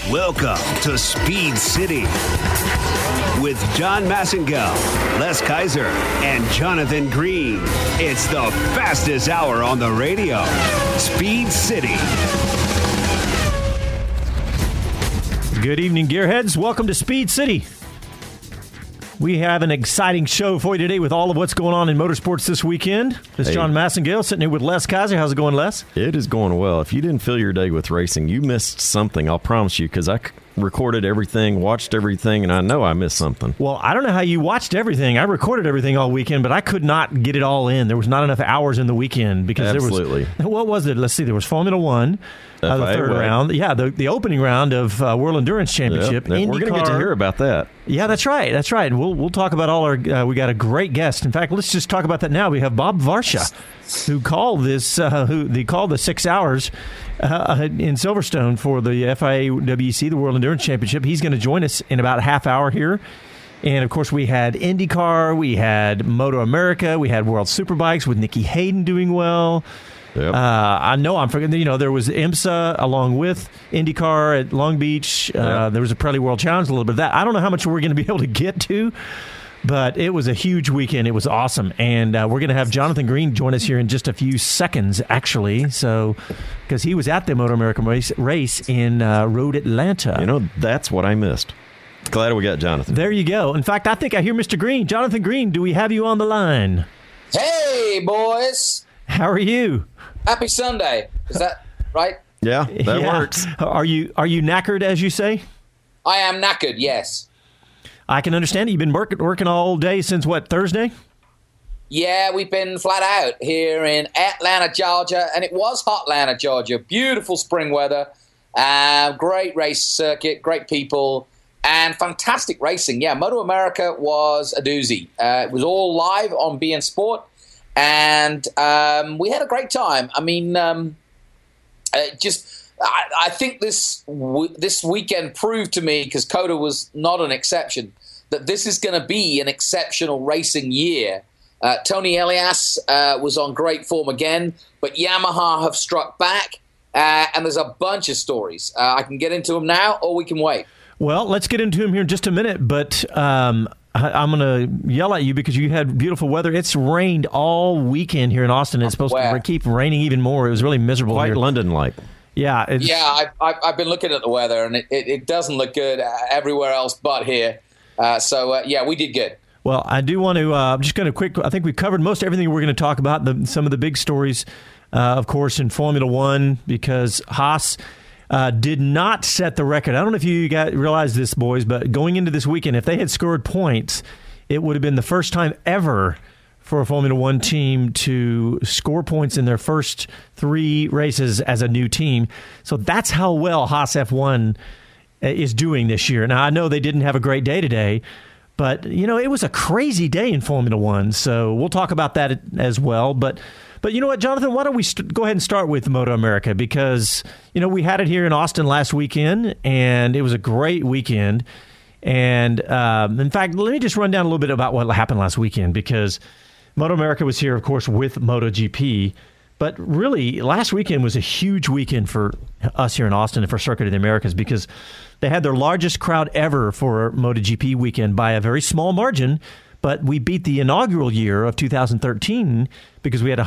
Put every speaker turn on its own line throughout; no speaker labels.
Welcome to Speed City with John Massengill, Les Kaiser, and Jonathan Green. It's the fastest hour on the radio. Speed City.
Good evening, Gearheads. Welcome to Speed City. We have an exciting show for you today with all of what's going on in motorsports this weekend. This is John Massengill sitting here with Les Kaiser. How's it going, Les?
It is going well. If you didn't fill your day with racing, you missed something, I'll promise you, because I recorded everything, watched everything, and I know I missed something.
Well, I don't know how you watched everything. I recorded everything all weekend, but I could not get it all in. There was not enough hours in the weekend because
Absolutely.
There was. What was it? Let's see. There was Formula One. The third round. Yeah, the opening round of World Endurance Championship.
Yep. We're going to get to hear about that.
Yeah, that's right. That's right. We'll talk about all our we got a great guest. In fact, let's just talk about that now. We have Bob Varsha, who called this they called the 6 hours in Silverstone for the FIA-WEC, the World Endurance Championship. He's going to join us in about a half hour here. And, of course, we had IndyCar, we had Moto America, we had World Superbikes with Nicky Hayden doing well.
Yep.
I know I'm forgetting. There was IMSA along with IndyCar at Long Beach. There was a Pirelli World Challenge, a little bit of that. I don't know how much we're going to be able to get to, but it was a huge weekend. It was awesome. And we're going to have Jonathan Green join us here in just a few seconds, actually. So, because he was at the Moto America race in Road Atlanta.
That's what I missed. Glad we got Jonathan.
There you go. In fact, I think I hear Mr. Green. Jonathan Green, do we have you on the line?
Hey, boys.
How are you?
Happy Sunday. Is that right?
Yeah, that works.
Are you knackered, as you say?
I am knackered, yes.
I can understand it. You've been working all day since, Thursday?
Yeah, we've been flat out here in Atlanta, Georgia, and it was hot Atlanta, Georgia. Beautiful spring weather, great race circuit, great people, and fantastic racing. Yeah, Moto America was a doozy. It was all live on BN Sport. And we had a great time. I mean, I think this weekend proved to me, because COTA was not an exception, that this is going to be an exceptional racing year. Tony Elias was on great form again, but Yamaha have struck back, and there's a bunch of stories. I can get into them now, or we can wait.
Well, let's get into them here in just a minute, but I'm going to yell at you because you had beautiful weather. It's rained all weekend here in Austin. It's supposed to keep raining even more. It was really miserable
Quite
here.
London-like.
Yeah.
I've been looking at the weather, and it doesn't look good everywhere else but here. So we did good. Well,
I do want to, I'm just going to I think we've covered most everything we're going to talk about, some of the big stories, of course, in Formula One, because Haas did not set the record. I don't know if you guys realize this, boys, but going into this weekend, if they had scored points, it would have been the first time ever for a Formula One team to score points in their first 3 races as a new team. So that's how well Haas F1 is doing this year. Now, I know they didn't have a great day today, but, it was a crazy day in Formula One. So we'll talk about that as well. But you know what, Jonathan, why don't we go ahead and start with Moto America, because, we had it here in Austin last weekend, and it was a great weekend. And, in fact, let me just run down a little bit about what happened last weekend, because Moto America was here, of course, with MotoGP. But really, last weekend was a huge weekend for us here in Austin and for Circuit of the Americas, because they had their largest crowd ever for MotoGP weekend by a very small margin. But we beat the inaugural year of 2013 because we had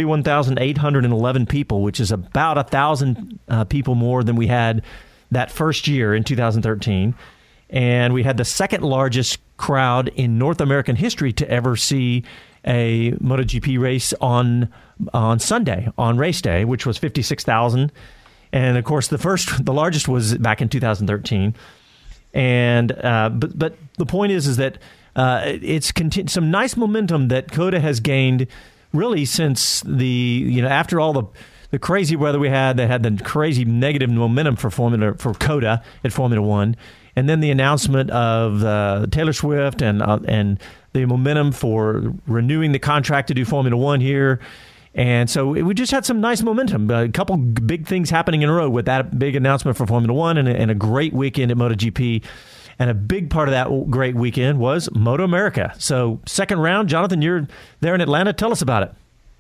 131,811 people, which is about 1,000 people more than we had that first year in 2013. And we had the second largest crowd in North American history to ever see a MotoGP race on Sunday, on race day, which was 56,000. And, of course, the largest was back in 2013. And but the point is that it's some nice momentum that COTA has gained really since after all the crazy weather we had. They had the crazy negative momentum for COTA at Formula One, and then the announcement of Taylor Swift and the momentum for renewing the contract to do Formula One here. And so we just had some nice momentum. A couple big things happening in a row with that big announcement for Formula One and a great weekend at MotoGP. And a big part of that great weekend was Moto America. So second round, Jonathan, you're there in Atlanta. Tell us about it.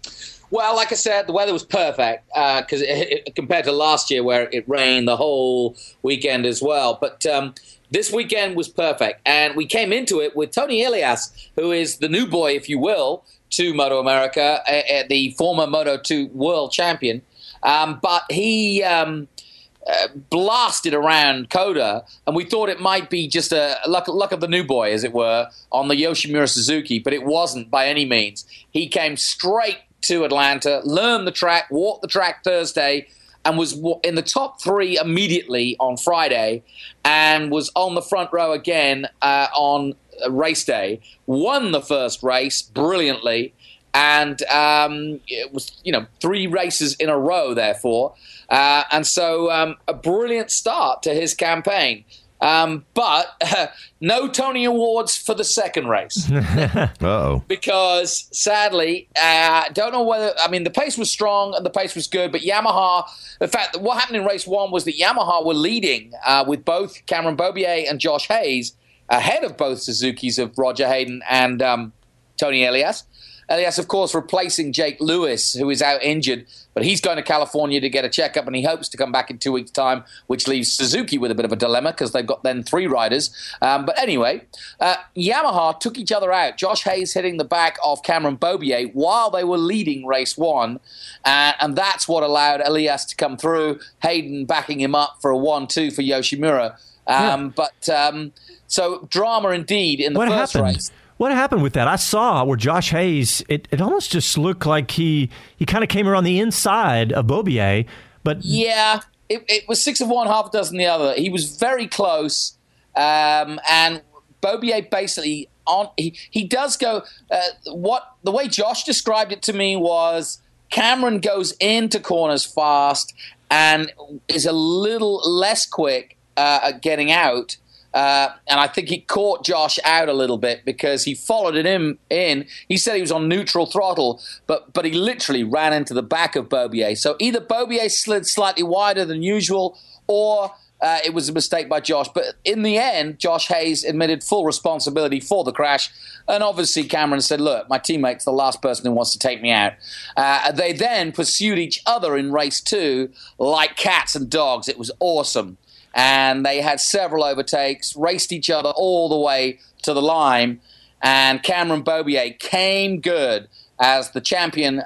Well, like I said, the weather was perfect because compared to last year where it rained the whole weekend as well. But this weekend was perfect. And we came into it with Tony Elias, who is the new boy, if you will, to Moto America, the former Moto 2 world champion. But he blasted around Coda, and we thought it might be just a luck of the new boy, as it were, on the Yoshimura Suzuki, but it wasn't by any means. He came straight to Atlanta, learned the track, walked the track Thursday, and was in the top 3 immediately on Friday, and was on the front row again on race day. Won the first race brilliantly, and it was 3 races in a row, therefore. And so a brilliant start to his campaign. But no Tony Awards for the second race.
Uh-oh.
Because, sadly, don't know whether... I mean, the pace was strong and the pace was good, but Yamaha... In fact, what happened in race 1 was that Yamaha were leading with both Cameron Beaubier and Josh Hayes, ahead of both Suzukis of Roger Hayden and Tony Elias. Elias, of course, replacing Jake Lewis, who is out injured, but he's going to California to get a checkup, and he hopes to come back in 2 weeks' time, which leaves Suzuki with a bit of a dilemma because they've got then 3 riders. But anyway, Yamaha took each other out. Josh Hayes hitting the back of Cameron Beaubier while they were leading race 1, and that's what allowed Elias to come through, Hayden backing him up for a 1-2 for Yoshimura. So drama indeed in the first race.
What happened with that? I saw where Josh Hayes, it almost just looked like he kind of came around the inside of Beaubier. But
yeah, it was 6 of one, half a dozen the other. He was very close. And Beaubier basically, he does go, the way Josh described it to me was Cameron goes into corners fast and is a little less quick at getting out. And I think he caught Josh out a little bit because he followed him in. He said he was on neutral throttle, but he literally ran into the back of Beaubier. So either Beaubier slid slightly wider than usual, or it was a mistake by Josh. But in the end, Josh Hayes admitted full responsibility for the crash. And obviously Cameron said, look, my teammate's the last person who wants to take me out. They then pursued each other in race 2 like cats and dogs. It was awesome. And they had several overtakes, raced each other all the way to the line, and Cameron Beaubier came good as the champion,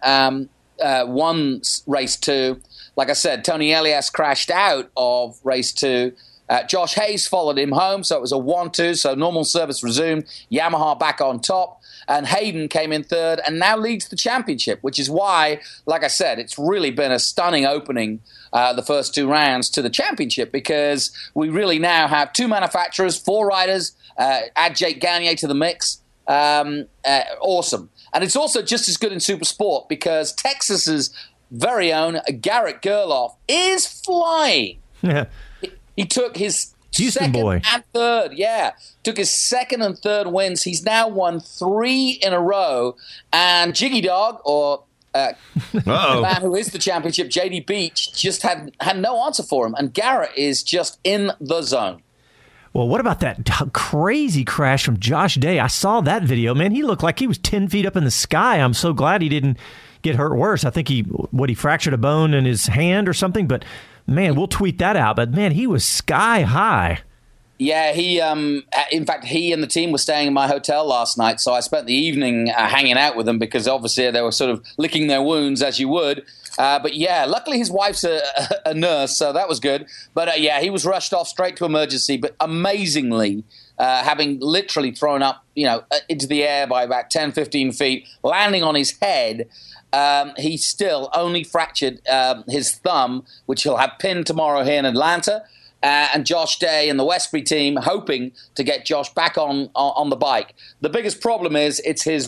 won race 2. Like I said, Tony Elias crashed out of race 2. Josh Hayes followed him home, so it was a 1-2, so normal service resumed. Yamaha back on top. And Hayden came in 3rd and now leads the championship, which is why, like I said, it's really been a stunning opening, the first 2 rounds to the championship, because we really now have 2 manufacturers, 4 riders, add Jake Gagne to the mix. Awesome. And it's also just as good in Super Sport because Texas's very own Garrett Gerloff is flying. He took his
Houston boy.
And 3rd, took his 2nd and 3rd wins. He's now won 3 in a row. And Jiggy Dog, or the man who is the championship, JD Beach, just had no answer for him. And Garrett is just in the zone.
Well, what about that crazy crash from Josh Day? I saw that video. Man, he looked like he was 10 feet up in the sky. I'm so glad he didn't get hurt worse. I think he fractured a bone in his hand or something, but man, we'll tweet that out. But man, he was sky high.
Yeah, in fact, he and the team were staying in my hotel last night, so I spent the evening hanging out with them because obviously they were sort of licking their wounds as you would. But yeah, luckily his wife's a nurse, so that was good. But yeah, he was rushed off straight to emergency, but amazingly, having literally thrown up, into the air by about 10, 15 feet, landing on his head, he still only fractured his thumb, which he'll have pinned tomorrow here in Atlanta. And Josh Day and the Westbury team hoping to get Josh back on the bike. The biggest problem is it's his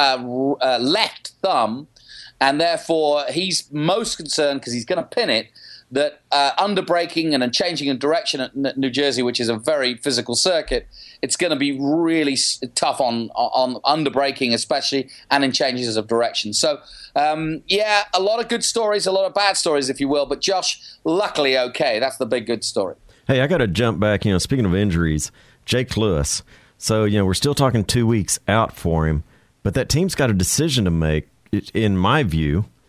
left thumb, and therefore he's most concerned because he's going to pin it that underbraking and changing in direction at New Jersey, which is a very physical circuit, it's going to be really tough on underbraking especially and in changes of direction. So, a lot of good stories, a lot of bad stories, if you will, but Josh, luckily okay. That's the big good story.
Hey, I got to jump back. Speaking of injuries, Jake Lewis. So, we're still talking 2 weeks out for him, but that team's got a decision to make, in my view.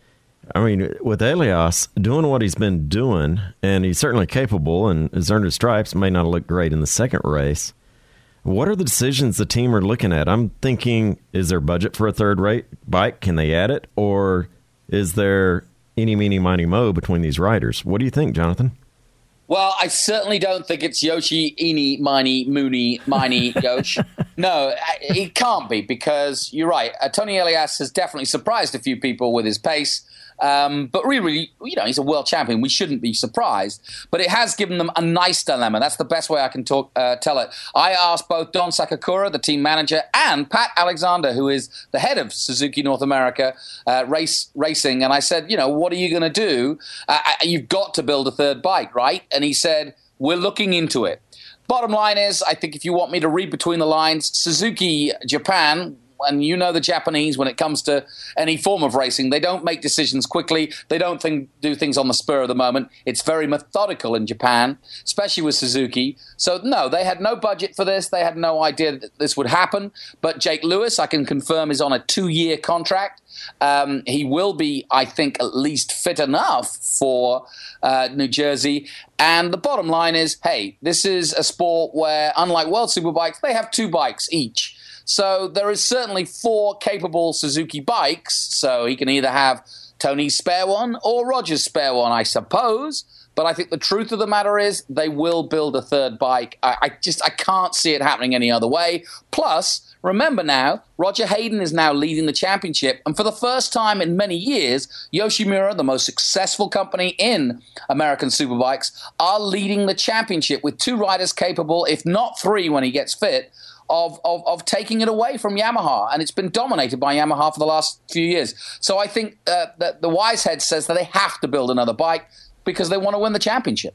I mean, with Elias doing what he's been doing, and he's certainly capable and has earned his stripes, may not look great in the second race. What are the decisions the team are looking at? I'm thinking, is there budget for a third rate bike? Can they add it? Or is there any, meeny, miny, mo between these riders? What do you think, Jonathan?
Well, I certainly don't think it's Yoshi, Eeny, Miny, Moony, Miny, Yosh. No, it can't be, because you're right. Tony Elias has definitely surprised a few people with his pace. But really, he's a world champion. We shouldn't be surprised. But it has given them a nice dilemma. That's the best way I can tell it. I asked both Don Sakakura, the team manager, and Pat Alexander, who is the head of Suzuki North America Racing, and I said, what are you going to do? You've got to build a third bike, right? And he said, we're looking into it. Bottom line is, I think if you want me to read between the lines, Suzuki Japan, and the Japanese, when it comes to any form of racing, they don't make decisions quickly. They don't do things on the spur of the moment. It's very methodical in Japan, especially with Suzuki. So, no, they had no budget for this. They had no idea that this would happen. But Jake Lewis, I can confirm, is on a 2-year contract. He will be, I think, at least fit enough for New Jersey. And the bottom line is, hey, this is a sport where, unlike World Superbikes, they have 2 bikes each. So there is certainly 4 capable Suzuki bikes, so he can either have Tony's spare one or Roger's spare one, I suppose. But I think the truth of the matter is they will build a third bike. I can't see it happening any other way. Plus, remember now, Roger Hayden is now leading the championship. And for the first time in many years, Yoshimura, the most successful company in American Superbikes, are leading the championship with 2 riders capable, if not 3 when he gets fit, of taking it away from Yamaha, and it's been dominated by Yamaha for the last few years. So I think that the wise head says that they have to build another bike because they want to win the championship.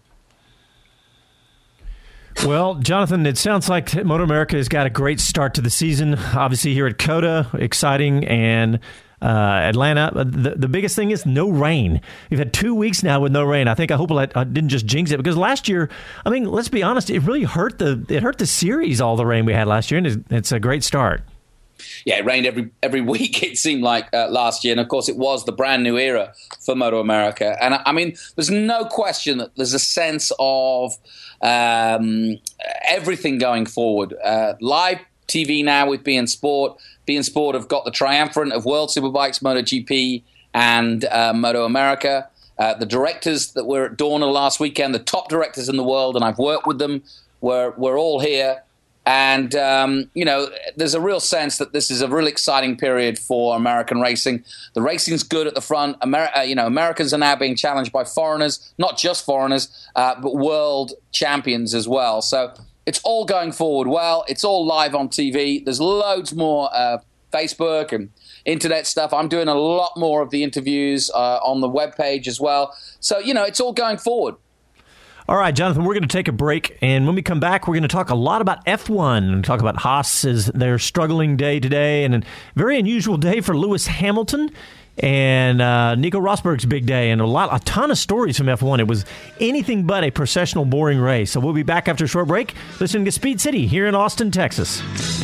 Well, Jonathan, it sounds like Moto America has got a great start to the season. Obviously here at COTA, exciting, and Atlanta. The biggest thing is no rain. We've had 2 weeks now with no rain. I hope I didn't just jinx it, because last year, I mean, let's be honest, it really hurt the series, all the rain we had last year, and it's a great start.
Yeah, it rained every week, it seemed like, last year. And, of course, it was the brand new era for Moto America. And, I mean, there's no question that there's a sense of everything going forward. Live TV now with beIN Sport. beIN Sport have got the triumvirate of World Superbikes, MotoGP, and Moto America. The directors that were at Dorna last weekend, the top directors in the world, and I've worked with them, were all here. And, there's a real sense that this is a really exciting period for American racing. The racing's good at the front. Americans are now being challenged by foreigners, not just foreigners, but world champions as well. So it's all going forward well. It's all live on TV. There's loads more Facebook and internet stuff. I'm doing a lot more of the interviews on the webpage as well. So, it's all going forward.
All right, Jonathan, we're going to take a break, and when we come back, we're going to talk a lot about F1 and talk about Haas as their struggling day today, and a very unusual day for Lewis Hamilton and Nico Rosberg's big day, and a ton of stories from F1. It was anything but a processional, boring race. So we'll be back after a short break, listening to Speed City here in Austin, Texas.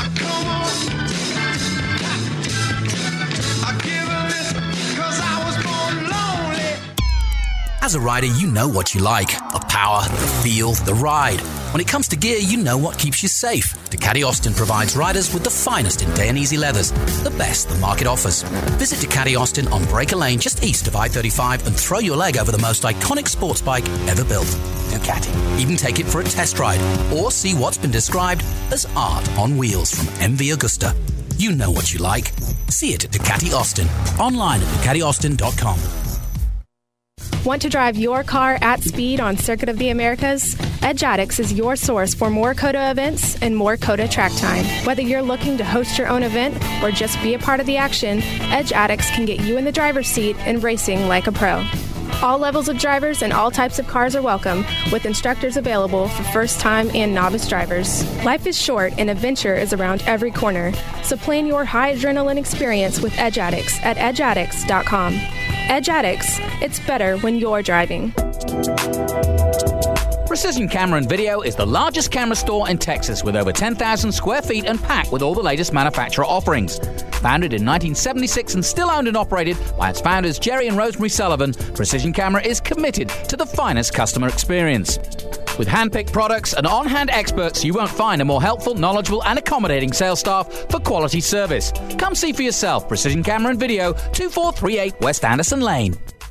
As a rider, you know what you like. The power, the feel, the ride. When it comes to gear, you know what keeps you safe. Ducati Austin provides riders with the finest in Dainese leathers, the best the market offers. Visit Ducati Austin on Breaker Lane just east of I-35 and throw your leg over the most iconic sports bike ever built. Ducati. Even take it for a test ride or see what's been described as art on wheels from MV Agusta. You know what you like. See it at Ducati Austin. Online at DucatiAustin.com.
Want to drive your car at speed on Circuit of the Americas? Edge Addicts is your source for more COTA events and more COTA track time. Whether you're looking to host your own event or just be a part of the action, Edge Addicts can get you in the driver's seat and racing like a pro. All levels of drivers and all types of cars are welcome, with instructors available for first-time and novice drivers. Life is short and adventure is around every corner, so plan your high adrenaline experience with Edge Addicts at edgeaddicts.com. Edge Addicts, it's better when you're driving.
Precision Camera and Video is the largest camera store in Texas with over 10,000 square feet and packed with all the latest manufacturer offerings. Founded in 1976 and still owned and operated by its founders Jerry and Rosemary Sullivan, Precision Camera is committed to the finest customer experience. With hand-picked products and on-hand experts, you won't find a more helpful, knowledgeable and accommodating sales staff for quality service. Come see for yourself. Precision Camera and Video, 2438 West Anderson Lane.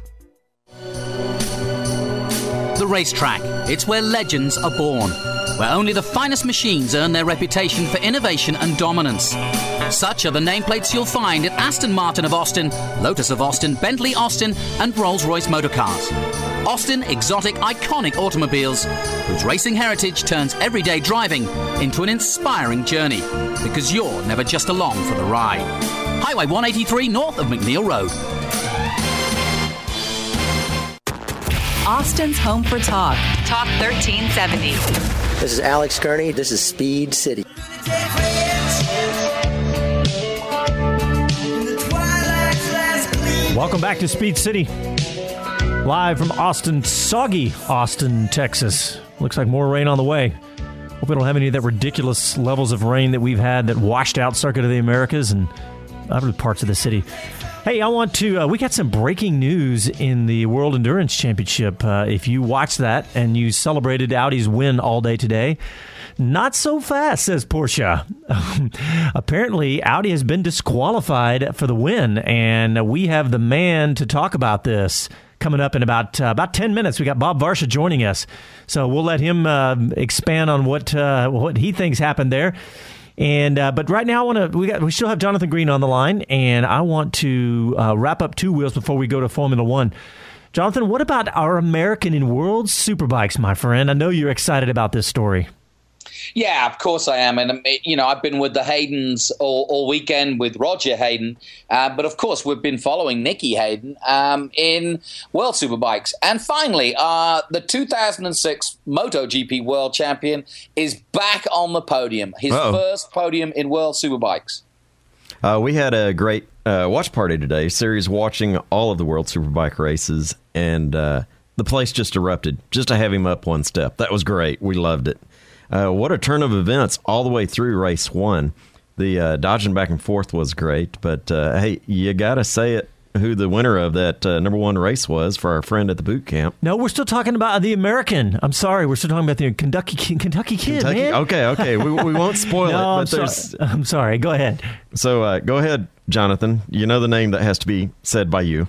The racetrack. It's where legends are born, where only the finest machines earn their reputation for innovation and dominance. Such are the nameplates you'll find at Aston Martin of Austin, Lotus of Austin, Bentley Austin, and Rolls-Royce Motorcars. Austin exotic, iconic automobiles whose racing heritage turns everyday driving into an inspiring journey, because you're never just along for the ride. Highway 183 north of McNeil Road.
Austin's home for talk. Talk 1370.
This is Alex Kearney. This is Speed City.
Welcome back to Speed City. Live from Austin, soggy Austin, Texas. Looks like more rain on the way. Hope we don't have any of that ridiculous levels of rain that we've had that washed out Circuit of the Americas and other parts of the city. Hey, I want to, we got some breaking news in the World Endurance Championship. If you watched that and you celebrated Audi's win all day today, not so fast, says Porsche. Apparently, Audi has been disqualified for the win, and we have the man to talk about this coming up in about 10 minutes. We got Bob Varsha joining us, so we'll let him expand on what he thinks happened there. And but right now, we still have Jonathan Green on the line, and I want to wrap up two wheels before we go to Formula One. Jonathan, what about our American in World Superbikes, my friend? I know you're excited about this story.
Yeah, of course I am. And, I've been with the Haydens all weekend with Roger Hayden. But, of course, we've been following Nicky Hayden in World Superbikes. And finally, the 2006 MotoGP World Champion is back on the podium. His first podium in World Superbikes.
We had a great watch party today, series watching all of the World Superbike races. And the place just erupted just to have him up one step. That was great. We loved it. What a turn of events all the way through race one. The dodging back and forth was great, but hey, you got to say it, who the winner of that number one race was for our friend at the boot camp.
No, we're still talking about the American. I'm sorry, we're still talking about the Kentucky kid, man.
Okay, we won't spoil
no,
it. But
I'm sorry, go ahead.
So go ahead, Jonathan. You know the name that has to be said by you.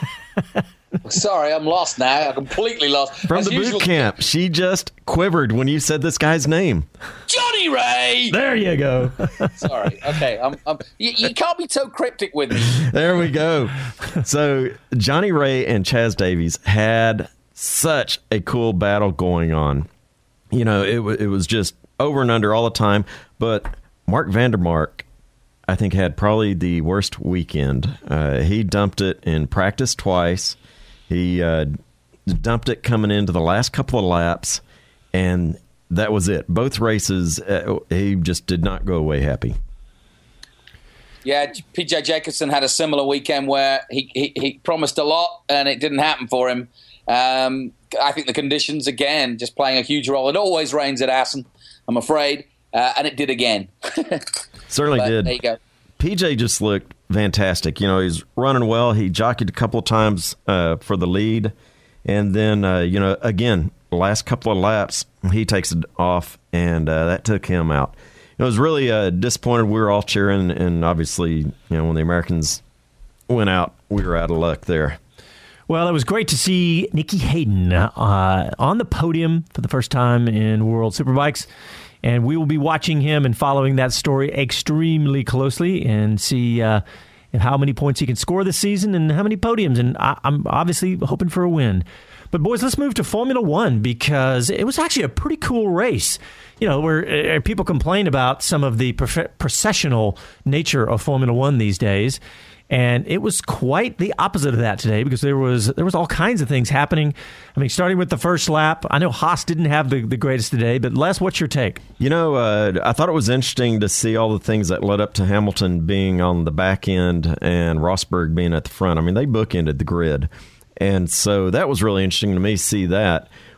Sorry, I'm lost now. I'm completely lost.
From the boot camp, she just quivered when you said this guy's name.
Johnny Ray!
There you go.
Sorry. Okay. You can't be so cryptic with me.
There we go. So Johnny Ray and Chaz Davies had such a cool battle going on. It was just over and under all the time. But Mark Vandermark, I think, had probably the worst weekend. He dumped it in practice twice. He dumped it coming into the last couple of laps, and that was it. Both races, he just did not go away happy.
Yeah, P.J. Jacobson had a similar weekend where he promised a lot, and it didn't happen for him. I think the conditions, again, just playing a huge role. It always rains at Assen, I'm afraid, and it did again.
Certainly did.
There you go.
PJ just looked fantastic. He's running well. He jockeyed a couple of times for the lead. And then, again, last couple of laps, he takes it off, and that took him out. It was really disappointed. We were all cheering, and obviously, when the Americans went out, we were out of luck there.
Well, it was great to see Nicky Hayden on the podium for the first time in World Superbikes. And we will be watching him and following that story extremely closely and see how many points he can score this season and how many podiums. And I'm obviously hoping for a win. But, boys, let's move to Formula One because it was actually a pretty cool race. Where people complain about some of the processional nature of Formula One these days. And it was quite the opposite of that today because there was all kinds of things happening. I mean, starting with the first lap, I know Haas didn't have the greatest today, but Les, what's your take?
I thought it was interesting to see all the things that led up to Hamilton being on the back end and Rosberg being at the front. I mean, they bookended the grid. And so that was really interesting to me to see that.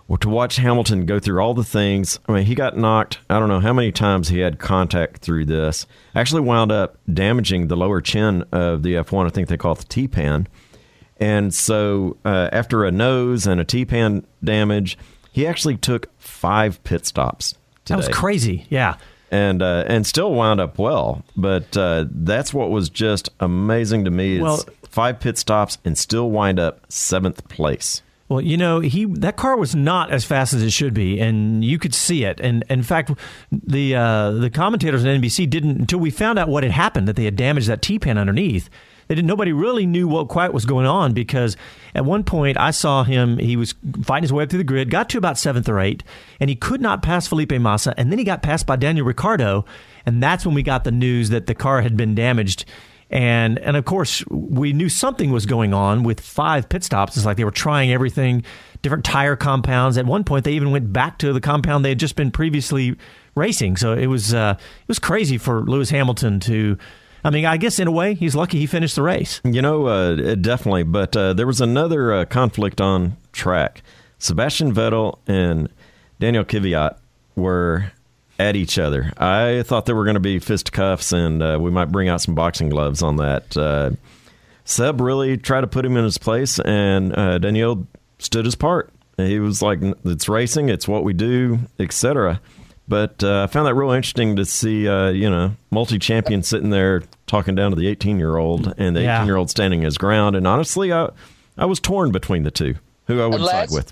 to watch Hamilton go through all the things. I mean, he got knocked. I don't know how many times he had contact through this. Actually wound up damaging the lower chin of the F1. I think they call it the T-pan. And so after a nose and a T-pan damage, he actually took 5 pit stops today.
That was crazy, yeah.
And still wound up well. But that's what was just amazing to me is 5 pit stops and still wind up 7th place.
Well, that car was not as fast as it should be, and you could see it. And in fact, the commentators on NBC didn't, until we found out what had happened, that they had damaged that T-pan underneath. Nobody really knew what quite was going on, because at one point I saw him, he was fighting his way up through the grid, got to about 7th or 8th, and he could not pass Felipe Massa, and then he got passed by Daniel Ricciardo, and that's when we got the news that the car had been damaged. And of course, we knew something was going on with 5 pit stops. It's like they were trying everything, different tire compounds. At one point, they even went back to the compound they had just been previously racing. So it was crazy for Lewis Hamilton to. I mean, I guess in a way, he's lucky he finished the race.
Definitely. But there was another conflict on track. Sebastian Vettel and Daniel Kvyat were at each other. I thought there were going to be fisticuffs, and we might bring out some boxing gloves on that. Seb really tried to put him in his place, and Daniel stood his part. He was like, it's racing, it's what we do, etc. But I found that real interesting to see, multi-champion sitting there talking down to the 18-year-old, and the 18-year-old standing his ground. And honestly, I was torn between the two, who I would side with.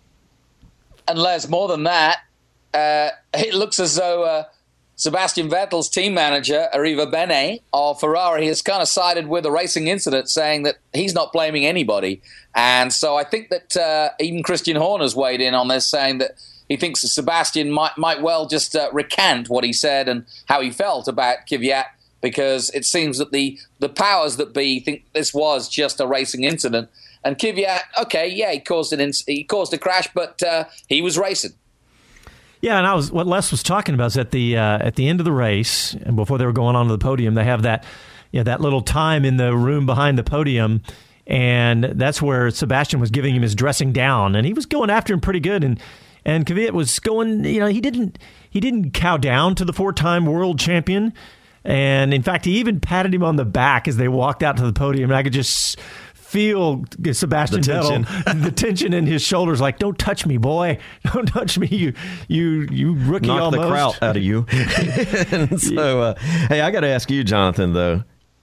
And Les, more than that, it looks as though Sebastian Vettel's team manager, Arriva Bene, of Ferrari, has kind of sided with a racing incident, saying that he's not blaming anybody. And so I think that even Christian Horner's weighed in on this, saying that he thinks that Sebastian might well just recant what he said and how he felt about Kvyat, because it seems that the powers that be think this was just a racing incident. And Kvyat, he caused a crash, but he was racing.
Yeah, and what Les was talking about is at the end of the race, and before they were going onto the podium, they have that little time in the room behind the podium, and that's where Sebastian was giving him his dressing down, and he was going after him pretty good, and Kvyat was going, he didn't cow down to the 4-time world champion, and in fact, he even patted him on the back as they walked out to the podium, and I could just feel Sebastian Vettel, the tension in his shoulders, like, don't touch me, boy. Don't touch me, you rookie.
Knock
almost.
the kraut out of you. And so, hey, I got to ask you, Jonathan, though.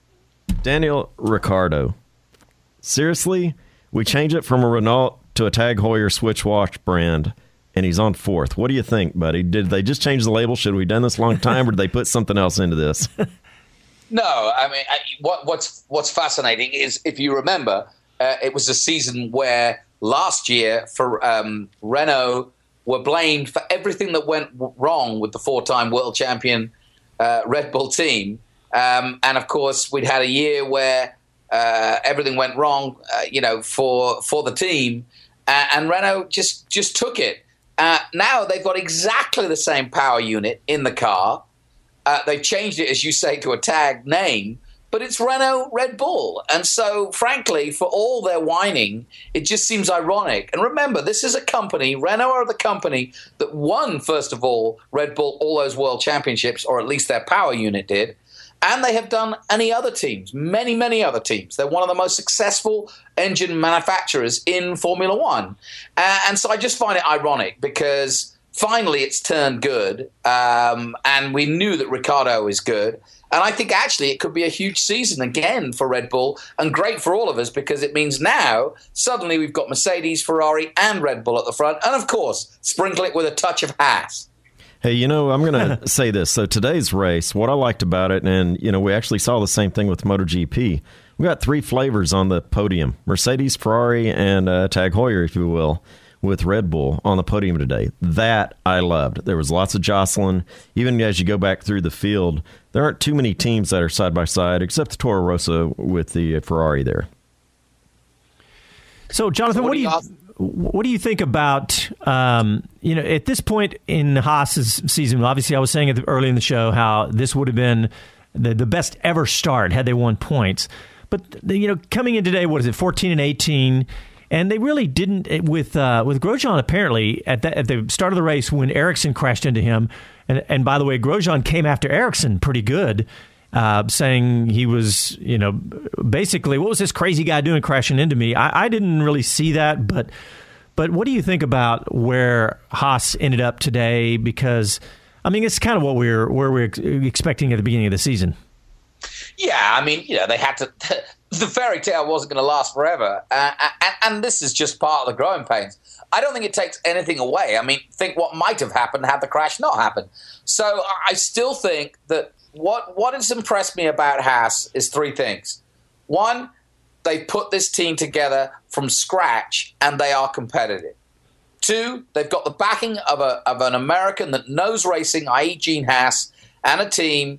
Daniel Ricciardo. Seriously? We change it from a Renault to a Tag Heuer switch wash brand, and he's on 4th. What do you think, buddy? Did they just change the label? Should we have done this a long time, or did they put something else into this?
No, I mean, what's fascinating is, if you remember, it was a season where last year for Renault were blamed for everything that went wrong with the 4-time world champion Red Bull team. And of course, we'd had a year where everything went wrong, for the team, and Renault just took it. Now they've got exactly the same power unit in the car. They've changed it, as you say, to a tag name, but it's Renault Red Bull. And so, frankly, for all their whining, it just seems ironic. And remember, this is a company, Renault are the company that won, first of all, Red Bull all those world championships, or at least their power unit did. And they have done many other teams. They're one of the most successful engine manufacturers in Formula One. And so I just find it ironic, because finally it's turned good, and we knew that Ricciardo is good. And I think actually it could be a huge season again for Red Bull, and great for all of us, because it means now suddenly we've got Mercedes, Ferrari, and Red Bull at the front. And of course, sprinkle it with a touch of Haas.
Hey, I'm going to say this. So today's race, what I liked about it, and, we actually saw the same thing with MotoGP. We got 3 flavors on the podium: Mercedes, Ferrari, and Tag Heuer, if you will, with Red Bull on the podium today. That I loved. There was lots of jostling. Even as you go back through the field, there aren't too many teams that are side by side, except the Toro Rosso with the Ferrari there.
So, Jonathan, what do you think about, at this point in Haas's season? Obviously, I was saying early in the show how this would have been the best ever start had they won points. But, coming in today, what is it, 14 and 18? And they really didn't with Grosjean. Apparently, at the start of the race when Ericsson crashed into him, and by the way, Grosjean came after Ericsson pretty good, saying he was, basically, what was this crazy guy doing crashing into me? I didn't really see that, but what do you think about where Haas ended up today? Because it's kind of what we're expecting at the beginning of the season.
Yeah, they had to. The fairy tale wasn't going to last forever, and this is just part of the growing pains. I don't think it takes anything away. Think what might have happened had the crash not happened. So I still think that what has impressed me about Haas is three things. One, they put this team together from scratch, and they are competitive. Two, they've got the backing of an American that knows racing, i.e. Gene Haas, and a team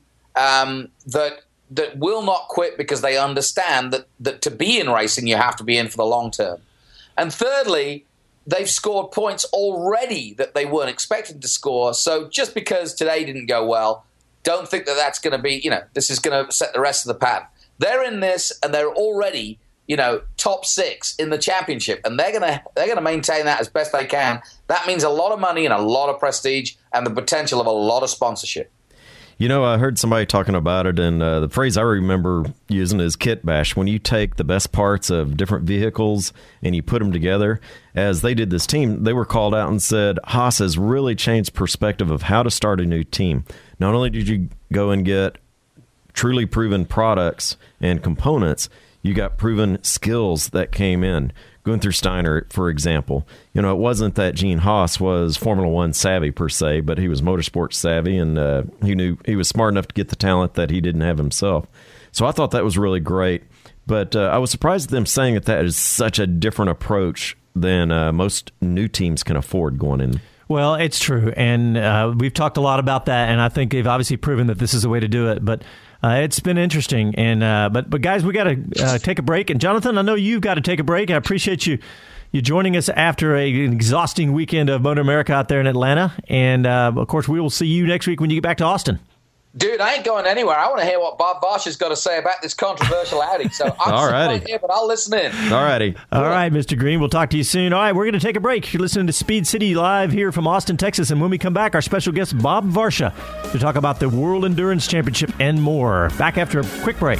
that will not quit because they understand that to be in racing, you have to be in for the long term. And thirdly, they've scored points already that they weren't expecting to score. So just because today didn't go well, don't think that that's going to be, this is going to set the rest of the pattern. They're in this, and they're already, top 6 in the championship, and they're gonna maintain that as best they can. That means a lot of money and a lot of prestige and the potential of a lot of sponsorship.
I heard somebody talking about it, and the phrase I remember using is kit bash. When you take the best parts of different vehicles and you put them together, as they did this team, they were called out and said, Haas has really changed perspective of how to start a new team. Not only did you go and get truly proven products and components, you got proven skills that came in. Gunther Steiner, for example, it wasn't that Gene Haas was Formula One savvy per se, but he was motorsport savvy, and he was smart enough to get the talent that he didn't have himself. So I thought that was really great. But I was surprised at them saying that is such a different approach than most new teams can afford going in.
Well, it's true, and we've talked a lot about that, and I think they've obviously proven that this is the way to do it. But it's been interesting, and but guys, we got to take a break. And Jonathan, I know you've got to take a break. I appreciate you joining us after an exhausting weekend of Motor America out there in Atlanta, and of course, we will see you next week when you get back to Austin.
Dude, I ain't going anywhere. I want to hear what Bob Varsha's got to say about this controversial Audi. So I'm right here, but I'll listen in.
All righty.
All right, Mr. Green. We'll talk to you soon. All right, we're going to take a break. You're listening to Speed City live here from Austin, Texas. And when we come back, our special guest, Bob Varsha, to talk about the World Endurance Championship and more. Back after a quick break.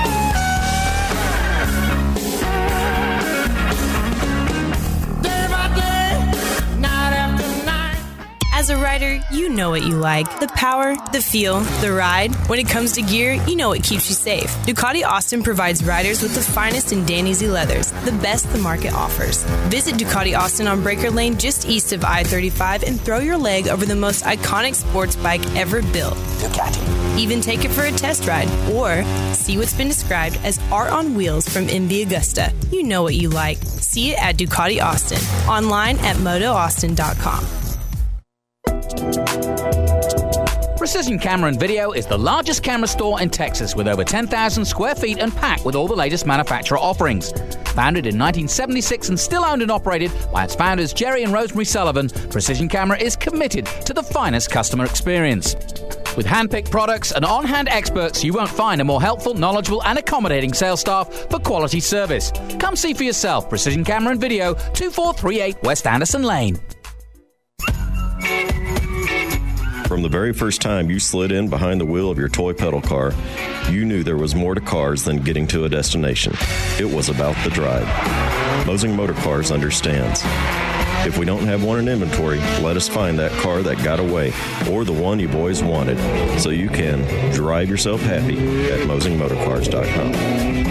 As a rider, you know what you like. The power, the feel, the ride. When it comes to gear, you know what keeps you safe. Ducati Austin provides riders with the finest in Dan Easy leathers, the best the market offers. Visit Ducati Austin on Breaker Lane just east of I-35 and throw your leg over the most iconic sports bike ever built. Ducati. Even take it for a test ride or see what's been described as art on wheels from MV Agusta. You know what you like. See it at Ducati Austin. Online at MotoAustin.com.
Precision Camera and Video is the largest camera store in Texas with over 10,000 square feet and packed with all the latest manufacturer offerings. Founded in 1976 and still owned and operated by its founders Jerry and Rosemary Sullivan, Precision Camera is committed to the finest customer experience. With hand-picked products and on-hand experts, you won't find a more helpful, knowledgeable and accommodating sales staff for quality service. Come see for yourself. Precision Camera and Video, 2438 West Anderson Lane.
From the very first time you slid in behind the wheel of your toy pedal car, you knew there was more to cars than getting to a destination. It was about the drive. Mosing Motor Cars understands. If we don't have one in inventory, let us find that car that got away or the one you've always wanted so you can drive yourself happy at mosingmotorcars.com.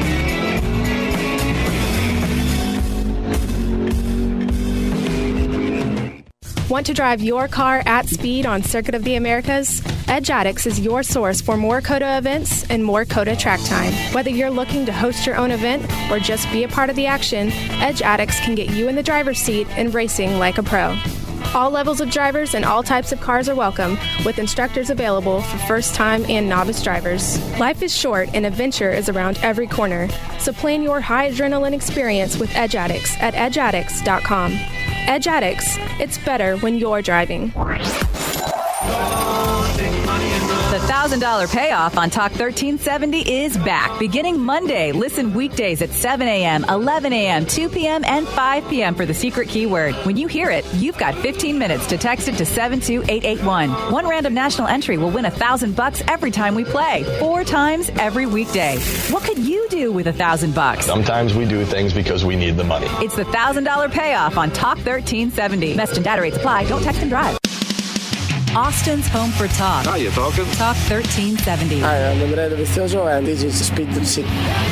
Want to drive your car at speed on Circuit of the Americas? Edge Addicts is your source for more COTA events and more COTA track time. Whether you're looking to host your own event or just be a part of the action, Edge Addicts can get you in the driver's seat and racing like a pro. All levels of drivers and all types of cars are welcome, with instructors available for first-time and novice drivers. Life is short and adventure is around every corner, so plan your high adrenaline experience with Edge Addicts at edgeaddicts.com. Edge Addicts, it's better when you're driving.
The $1,000 payoff on Talk 1370 is back. Beginning Monday, listen weekdays at 7 a.m., 11 a.m., 2 p.m., and 5 p.m. for the secret keyword. When you hear it, you've got 15 minutes to text it to 72881. One random national entry will win $1,000 every time we play, 4 times every weekday. What could you do with $1,000?
Sometimes we do things because we need the money.
It's the $1,000 payoff on Talk 1370. Message and data rates apply. Don't text and drive. Austin's home for talk.
How you talking?
Talk 1370.
Hi, I'm Andrea Vizioso, and this is Speed City.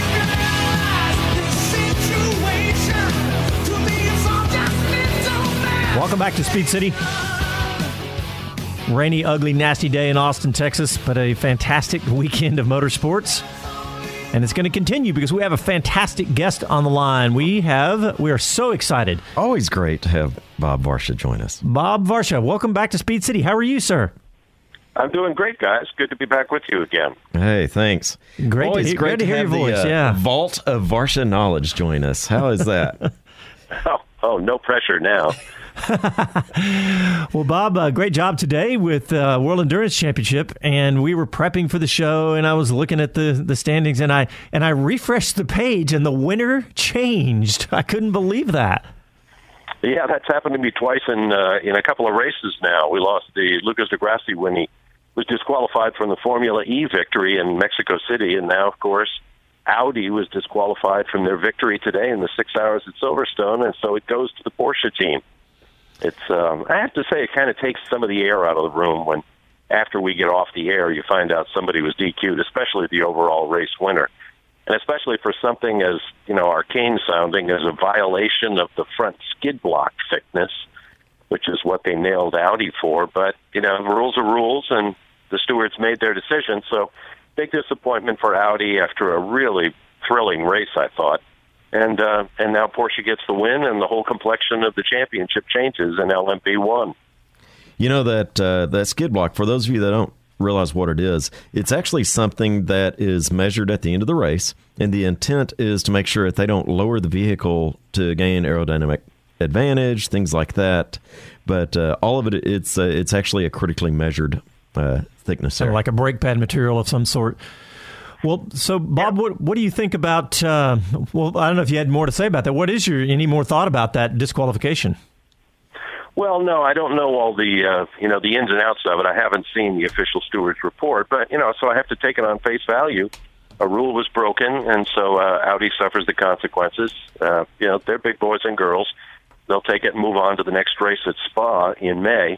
Welcome back to Speed City. Rainy, ugly, nasty day in Austin, Texas, but a fantastic weekend of motorsports. And it's going to continue because we have a fantastic guest on the line. We are so excited.
Always great to have Bob Varsha join us.
Bob Varsha, welcome back to Speed City. How are you, sir?
I'm doing great, guys. Good to be back with you again.
Hey, thanks.
Great to hear your voice.
The Vault of Varsha Knowledge join us. How is that?
Oh, no pressure now.
Well, Bob, great job today with World Endurance Championship, and we were prepping for the show, and I was looking at the standings, and I refreshed the page, and the winner changed. I couldn't believe that.
Yeah, that's happened to me twice in a couple of races now. We lost the Lucas de Grassi when he was disqualified from the Formula E victory in Mexico City, and now, of course, Audi was disqualified from their victory today in the 6 hours at Silverstone, and so it goes to the Porsche team. It's I have to say, it kind of takes some of the air out of the room when, after we get off the air, you find out somebody was DQ'd, especially the overall race winner. And especially for something as, arcane sounding as a violation of the front skid block thickness, which is what they nailed Audi for. But, rules are rules, and the stewards made their decision. So big disappointment for Audi after a really thrilling race, I thought. And now Porsche gets the win, and the whole complexion of the championship changes in LMP1.
You know that skid block, for those of you that don't realize what it is, it's actually something that is measured at the end of the race, and the intent is to make sure that they don't lower the vehicle to gain aerodynamic advantage, things like that. But all of it, it's actually a critically measured thickness.
So like a brake pad material of some sort. Well, so Bob, what do you think about? I don't know if you had more to say about that. What is any more thought about that disqualification?
Well, no, I don't know all the the ins and outs of it. I haven't seen the official stewards report, but so I have to take it on face value. A rule was broken, and so Audi suffers the consequences. They're big boys and girls. They'll take it and move on to the next race at Spa in May.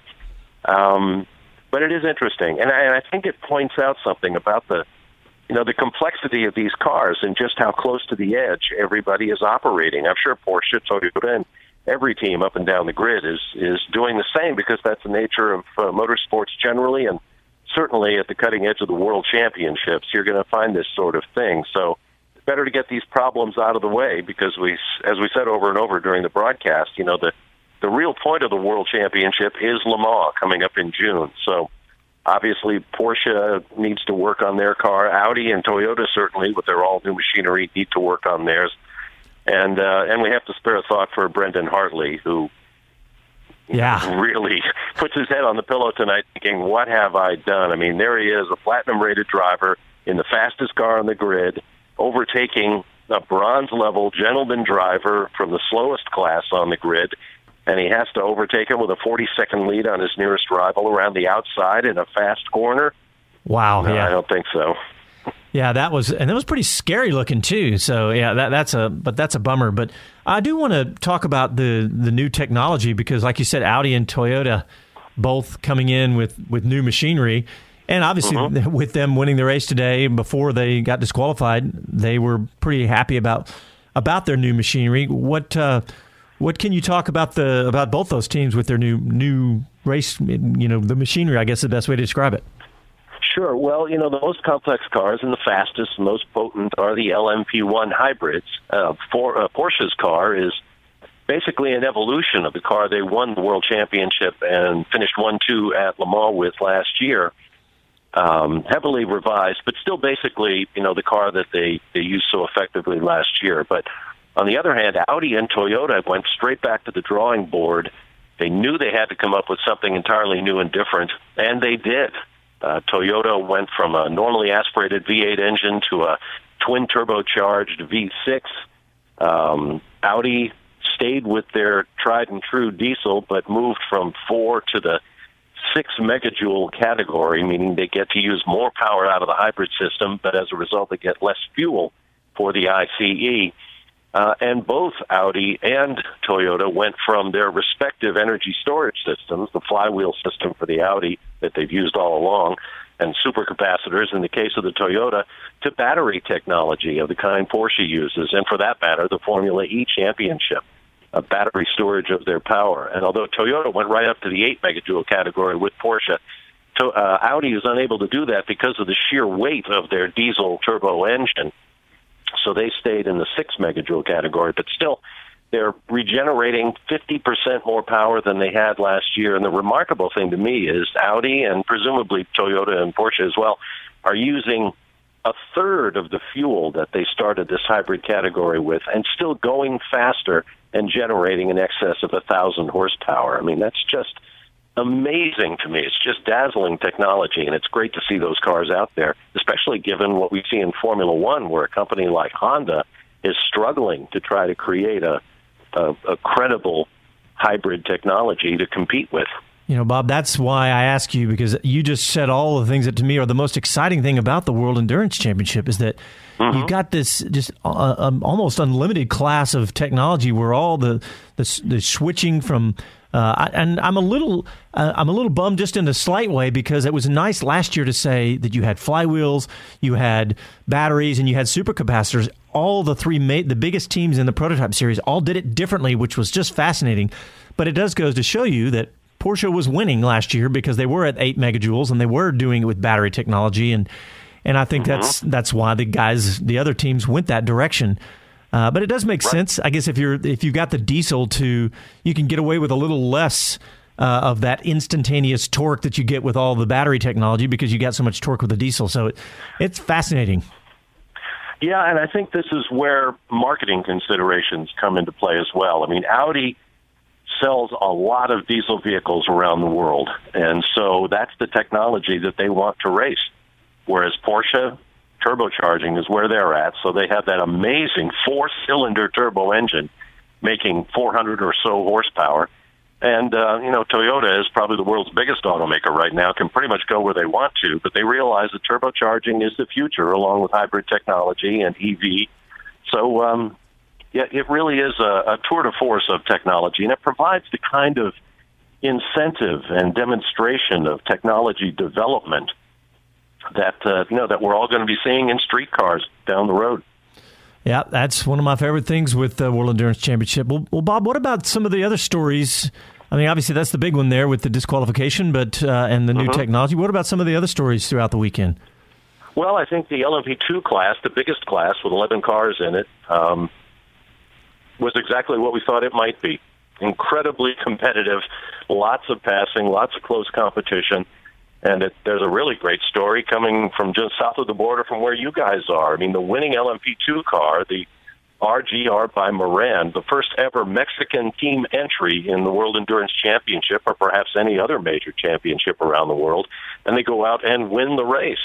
But it is interesting, and I think it points out something about the complexity of these cars and just how close to the edge everybody is operating. I'm sure Porsche, Toyota, and every team up and down the grid is doing the same, because that's the nature of motorsports generally, and certainly at the cutting edge of the World Championships, you're going to find this sort of thing. So it's better to get these problems out of the way, because as we said over and over during the broadcast, the real point of the World Championship is Le Mans coming up in June. So obviously, Porsche needs to work on their car. Audi and Toyota, certainly, with their all-new machinery, need to work on theirs. And we have to spare a thought for Brendan Hartley, who really puts his head on the pillow tonight thinking, what have I done? I mean, there he is, a platinum-rated driver in the fastest car on the grid, overtaking a bronze-level gentleman driver from the slowest class on the grid, and he has to overtake him with a 40-second lead on his nearest rival around the outside in a fast corner.
Wow.
No,
yeah.
I don't think so.
Yeah, that was pretty scary looking too. So yeah, that's a bummer. But I do want to talk about the new technology, because like you said, Audi and Toyota both coming in with new machinery, and obviously with them winning the race today before they got disqualified, they were pretty happy about their new machinery. What can you talk about both those teams with their new race? The machinery, I guess, is the best way to describe it.
Sure. Well, the most complex cars and the fastest and most potent are the LMP1 hybrids. Porsche's car is basically an evolution of the car they won the World Championship and finished 1-2 at Le Mans with last year. Heavily revised, but still basically, the car that they used so effectively last year. But on the other hand, Audi and Toyota went straight back to the drawing board. They knew they had to come up with something entirely new and different, and they did. Toyota went from a normally aspirated V8 engine to a twin turbocharged V6. Audi stayed with their tried and true diesel, but moved from 4 to the 6 megajoule category, meaning they get to use more power out of the hybrid system, but as a result, they get less fuel for the ICE. And both Audi and Toyota went from their respective energy storage systems, the flywheel system for the Audi that they've used all along, and supercapacitors in the case of the Toyota, to battery technology of the kind Porsche uses, and for that matter, the Formula E Championship, a battery storage of their power. And although Toyota went right up to the 8 megajoule category with Porsche, Audi is unable to do that because of the sheer weight of their diesel turbo engine. So they stayed in the 6 megajoule category, but still they're regenerating 50% more power than they had last year. And the remarkable thing to me is Audi, and presumably Toyota and Porsche as well, are using a third of the fuel that they started this hybrid category with, and still going faster and generating in excess of 1,000 horsepower. I mean, that's just amazing to me. It's just dazzling technology, and it's great to see those cars out there, especially given what we see in Formula One, where a company like Honda is struggling to try to create a credible hybrid technology to compete with.
You know, Bob, that's why I ask you, because you just said all the things that to me are the most exciting thing about the World Endurance Championship is that you've got this just almost unlimited class of technology where all the switching from and I'm a little bummed just in a slight way, because it was nice last year to say that you had flywheels, you had batteries, and you had supercapacitors. All the the biggest teams in the prototype series all did it differently, which was just fascinating. But it does go to show you that Porsche was winning last year because they were at 8 megajoules and they were doing it with battery technology, and I think that's why the other teams went that direction. But it does make sense, I guess, if you got the diesel you can get away with a little less of that instantaneous torque that you get with all the battery technology because you got so much torque with the diesel. So it's fascinating.
Yeah, and I think this is where marketing considerations come into play as well. I mean, Audi sells a lot of diesel vehicles around the world, and so that's the technology that they want to race. Whereas Porsche, turbocharging is where they're at, so they have that amazing 4-cylinder turbo engine making 400 or so horsepower. And, Toyota is probably the world's biggest automaker right now, can pretty much go where they want to, but they realize that turbocharging is the future along with hybrid technology and EV. So, it really is a tour de force of technology, and it provides the kind of incentive and demonstration of technology development that that we're all going to be seeing in street cars down the road.
Yeah, that's one of my favorite things with the World Endurance Championship. Well, Bob, what about some of the other stories? I mean, obviously that's the big one there with the disqualification, but and the new technology. What about some of the other stories throughout the weekend?
Well, I think the LMP2 class, the biggest class with 11 cars in it, was exactly what we thought it might be. Incredibly competitive, lots of passing, lots of close competition. And there's a really great story coming from just south of the border from where you guys are. I mean, the winning LMP2 car, the RGR by Moran, the first ever Mexican team entry in the World Endurance Championship, or perhaps any other major championship around the world, and they go out and win the race.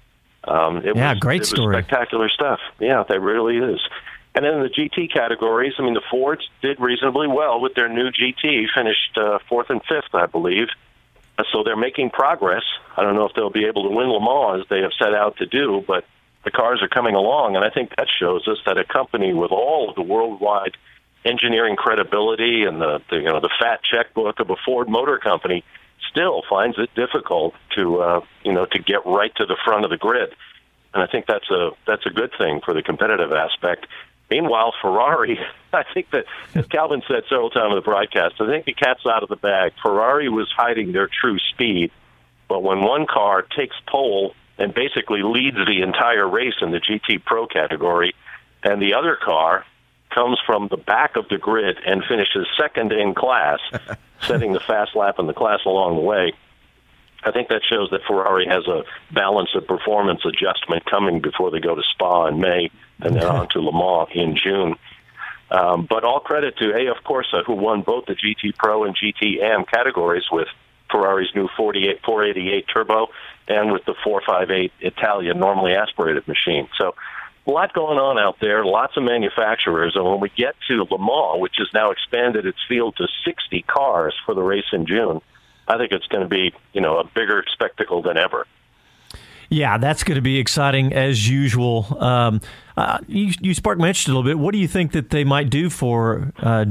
Great story.
Spectacular stuff. Yeah, that really is. And then in the GT categories, I mean, the Fords did reasonably well with their new GT, finished 4th and 5th, I believe. So they're making progress. I don't know if they'll be able to win Le Mans as they have set out to do, but the cars are coming along, and I think that shows us that a company with all of the worldwide engineering credibility and the fat checkbook of a Ford Motor Company still finds it difficult to get right to the front of the grid. And I think that's a good thing for the competitive aspect. Meanwhile, Ferrari, I think that, as Calvin said several times in the broadcast, I think the cat's out of the bag. Ferrari was hiding their true speed, but when one car takes pole and basically leads the entire race in the GT Pro category, and the other car comes from the back of the grid and finishes second in class, setting the fast lap in the class along the way, I think that shows that Ferrari has a balance of performance adjustment coming before they go to Spa in May and then on to Le Mans in June. But all credit to AF Corsa, who won both the GT Pro and GT Am categories with Ferrari's new 488 turbo and with the 458 Italia normally aspirated machine. So a lot going on out there, lots of manufacturers. And when we get to Le Mans, which has now expanded its field to 60 cars for the race in June, I think it's going to be, a bigger spectacle than ever.
Yeah, that's going to be exciting as usual. You sparked my interest a little bit. What do you think that they might do Ferrari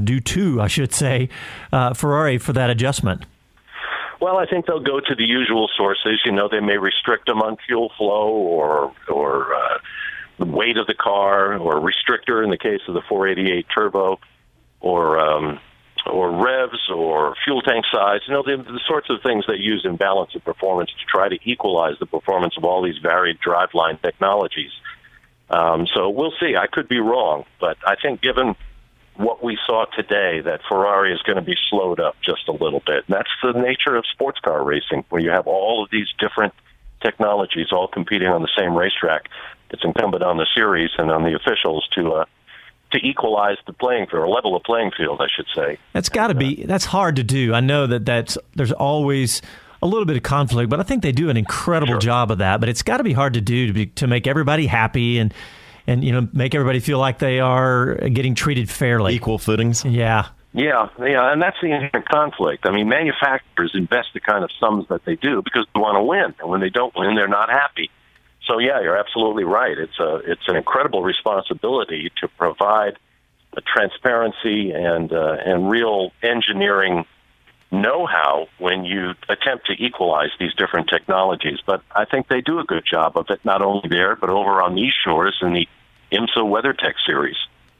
for that adjustment?
Well, I think they'll go to the usual sources. They may restrict them on fuel flow or the weight of the car, or restrictor in the case of the 488 turbo, or revs, or fuel tank size. The sorts of things they use in balance of performance to try to equalize the performance of all these varied driveline technologies. So we'll see. I could be wrong, but I think given what we saw today, that Ferrari is going to be slowed up just a little bit. And that's the nature of sports car racing, where you have all of these different technologies all competing on the same racetrack. It's incumbent on the series and on the officials to equalize the playing field, or level the playing field, I should say.
That's got to be. That's hard to do. I know there's always a little bit of conflict, but I think they do an incredible job of that. But it's got to be hard to do to make everybody happy and make everybody feel like they are getting treated fairly.
Equal footings.
Yeah.
Yeah, and that's the inherent conflict. I mean, manufacturers invest the kind of sums that they do because they want to win, and when they don't win, they're not happy. So, yeah, you're absolutely right. It's an incredible responsibility to provide a transparency and real engineering know-how when you attempt to equalize these different technologies. But I think they do a good job of it, not only there, but over on these shores in the IMSA WeatherTech series.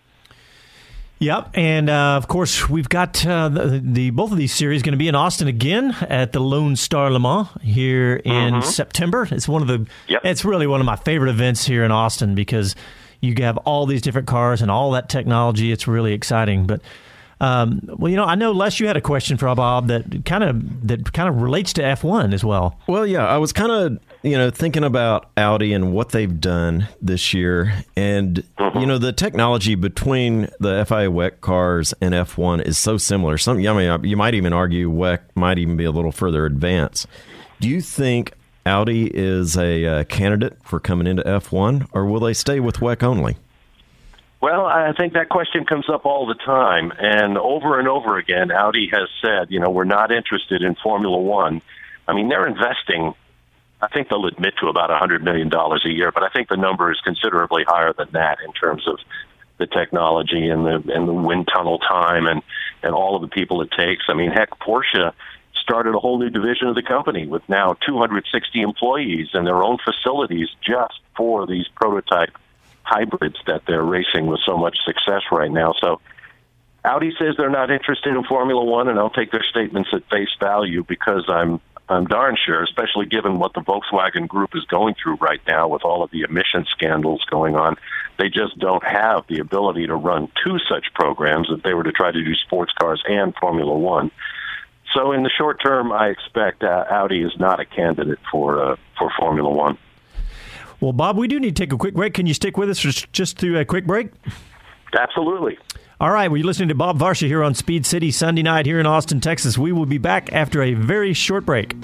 Yep, and of course we've got both of these series going to be in Austin again at the Lone Star Le Mans here in September. It's It's really one of my favorite events here in Austin because you have all these different cars and all that technology. It's really exciting. But I know Les, you had a question for Bob that kind of relates to F1 as well.
Well, yeah, I was kind of thinking about Audi and what they've done this year, and the technology between the FIA WEC cars and F1 is so similar. You might even argue WEC might even be a little further advanced. Do you think Audi is a candidate for coming into F1, or will they stay with WEC only?
Well, I think that question comes up all the time, and over again, Audi has said, we're not interested in Formula One. I mean, they're investing, I think they'll admit to about $100 million a year, but I think the number is considerably higher than that in terms of the technology and the wind tunnel time and all of the people it takes. I mean, heck, Porsche started a whole new division of the company with now 260 employees and their own facilities just for these prototype hybrids that they're racing with so much success right now. So Audi says they're not interested in Formula One, and I'll take their statements at face value because I'm darn sure, especially given what the Volkswagen Group is going through right now with all of the emission scandals going on, they just don't have the ability to run two such programs if they were to try to do sports cars and Formula One. So in the short term, I expect Audi is not a candidate for Formula One.
Well, Bob, we do need to take a quick break. Can you stick with us just through a quick break?
Absolutely.
All right, well, you're listening to Bob Varsha here on Speed City Sunday night here in Austin, Texas. We will be back after a very short break.